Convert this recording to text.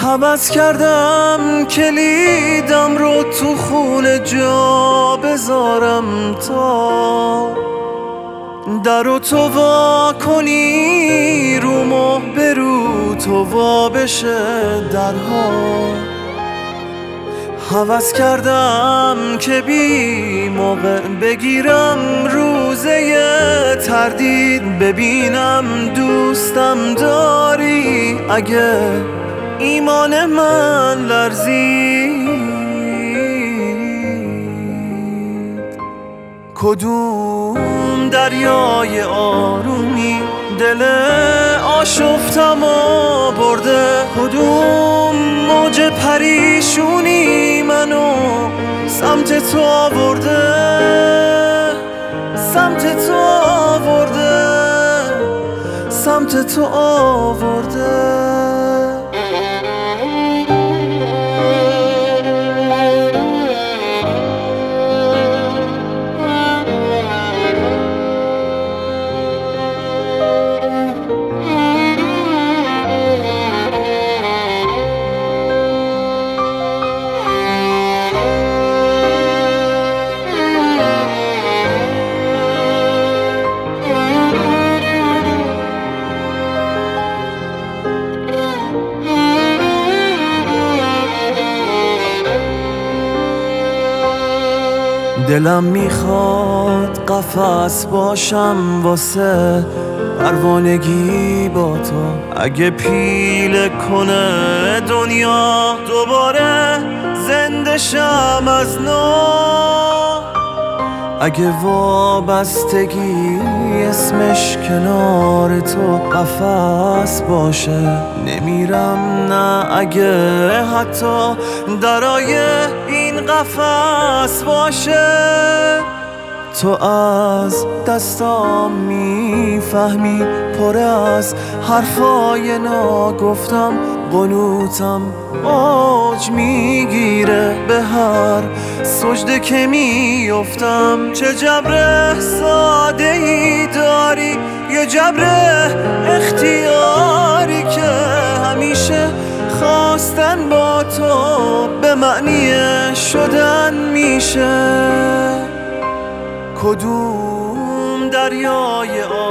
هوس کردم کلیدم رو تو خونه جا بذارم تا درو تو وا کنی رو ماه برو تو وا بشه درها. هوس کردم که بی موقع بگیرم روزه تردید ببینم دوستم داری اگه ایمان من لرزید. کدوم دریای آرومی دل آشفتم و برده، کدوم موج پریشونی منو سمت تو آورده، سمت تو آورده، سمت تو آورده. دلم میخواد قفس باشم واسه پروانگی با تو، اگه پیله کنه دنیا دوباره زنده شم از نو. اگه وابستگی اسمش کنار تو قفس باشه نمیرم، نه اگه حتی درای این قفس باشه. تو از دستام میفهمی پر از حرفای ناگفتم، قنوتم اوج میگیره به هر سجده که میافتم. چه جبر ساده ای داری، یه جبر اختیاری که همیشه خواستن با تو به معنی شدن میشه. کدوم دریای